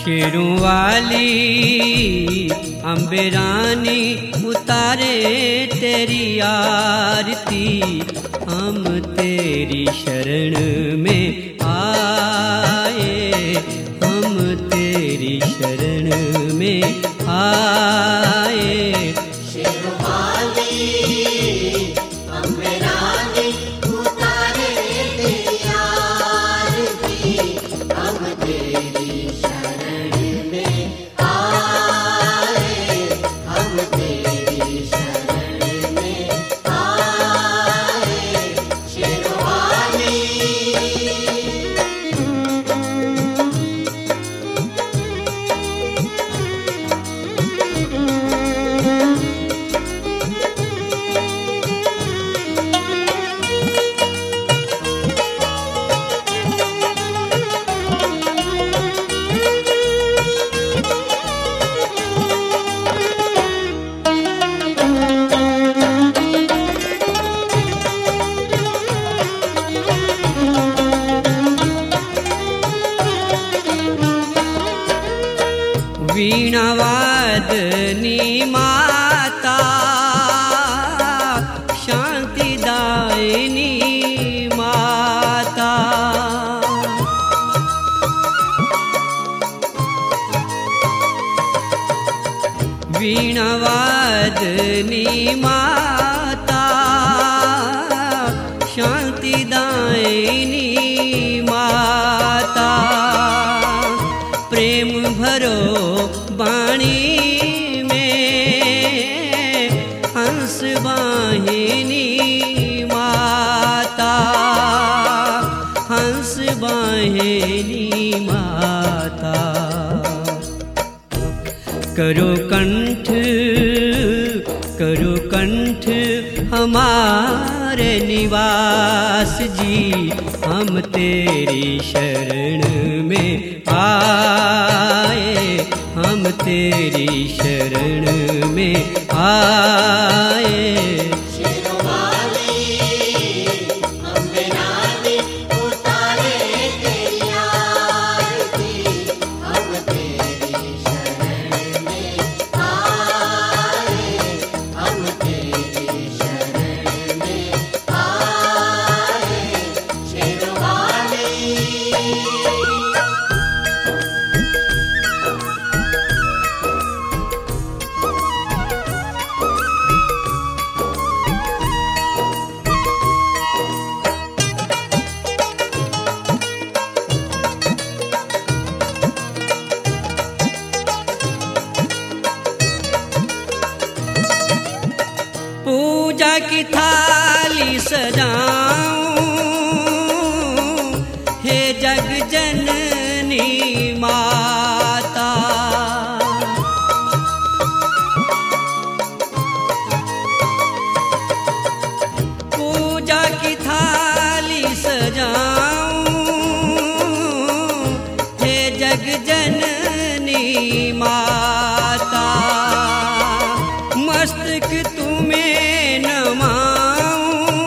शेरों वाली अम्बे रानी उतारे तेरी आरती, हम तेरी शरण में आए, हम तेरी शरण में आए। शेरों वाली अम्बे रानी उतारे तेरी आरती, हम तेरी शरण में आए, हम तेरी शरण में आए। शेरों वाली वीणावादनी माता, शांतिदायिनी माता, वीणावादनी माता, शांतिदायिनी माता, प्रेम भरो वाणी में हंस वाहिनी माता, हंस वाहिनी माता। करो कंठ हमारे निवास जी, हम तेरी शरण में आए, हम तेरी शरण में आए। शेरों वाली अम्बे रानी उतारे तेरी आरती, हम तेरी शरण में आए, हम तेरी शरण में आए। शेरों वाली पूजा की थाली सजाऊं, हे जग जननी माता, पूजा की थाली सजाऊं, हे जग जननी माता, मस्तक तुम्हें नमाऊं,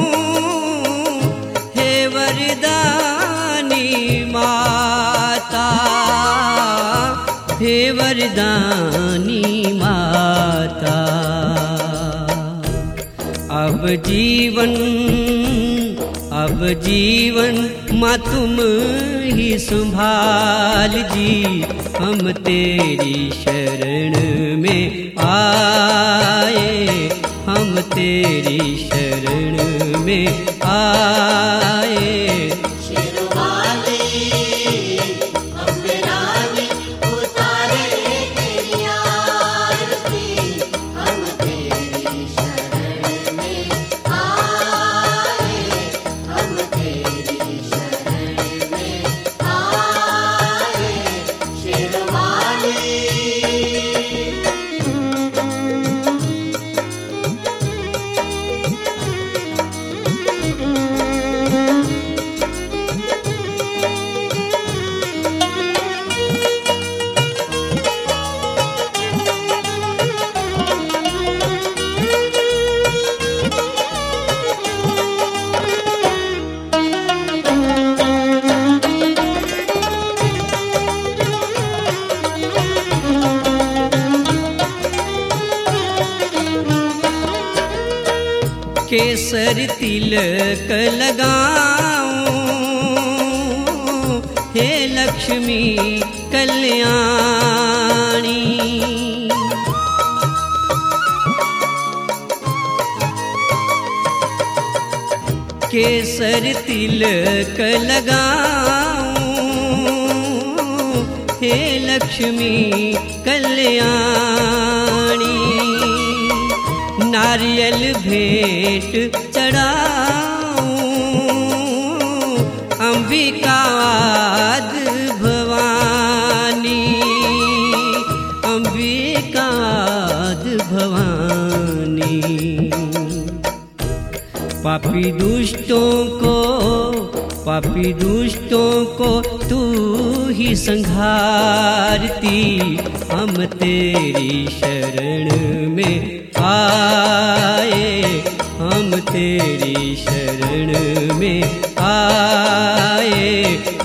हे वरदानी माता, हे वरदानी माता। अब जीवन माँ तुम ही संभाल जी, हम तेरी शरण में आए, हम तेरी शरण में आए। शेरों वाली अम्बे रानी उतारे तेरी आरती, हम तेरी शरण में आए, हम तेरी शरण में आए। शेरों वाली केसर तिलक लगाऊं, हे लक्ष्मी कल्याणी। केसर तिलक लगाऊं, हे लक्ष्मी कल्याणी। नारियल भेंट चढ़ाऊं, अंबिकाद भवानी, अंबिकाद भवानी। पापी दुष्टों को तू ही संघारती, हम तेरी शरण में आए, हम तेरी शरण में आए।